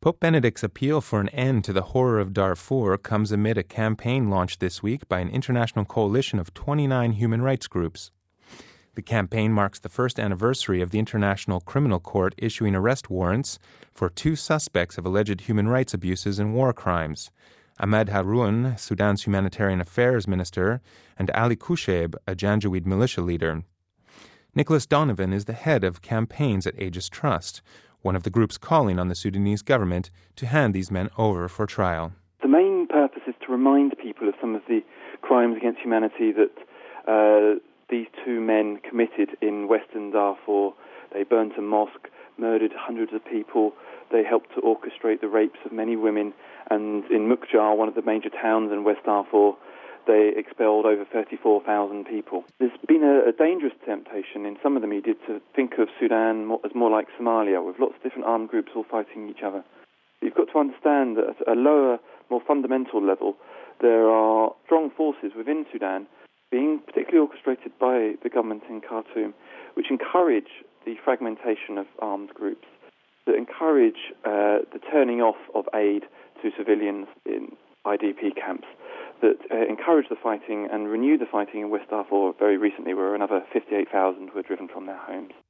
Pope Benedict's appeal for an end to the horror of Darfur comes amid a campaign launched this week by an international coalition of 29 human rights groups. The campaign marks the first anniversary of the International Criminal Court issuing arrest warrants for 2 suspects of alleged human rights abuses and war crimes, Ahmed Haroun, Sudan's humanitarian affairs minister, and Ali Kushayb, a Janjaweed militia leader. Nicholas Donovan is the head of campaigns at Aegis Trust, one of the groups calling on the Sudanese government to hand these men over for trial. The main purpose is to remind people of some of the crimes against humanity that these 2 men committed in western Darfur. They burnt a mosque, murdered hundreds of people. They helped to orchestrate the rapes of many women. And in Mukjar, one of the major towns in West Darfur, they expelled over 34,000 people. There's been a dangerous temptation in some of the media to think of Sudan as more like Somalia, with lots of different armed groups all fighting each other. You've got to understand that at a lower, more fundamental level, there are strong forces within Sudan, being particularly orchestrated by the government in Khartoum, which encourage the fragmentation of armed groups, that encourage the turning off of aid to civilians in IDP camps, that encourage the fighting and renew the fighting in West Darfur very recently, where another 58,000 were driven from their homes.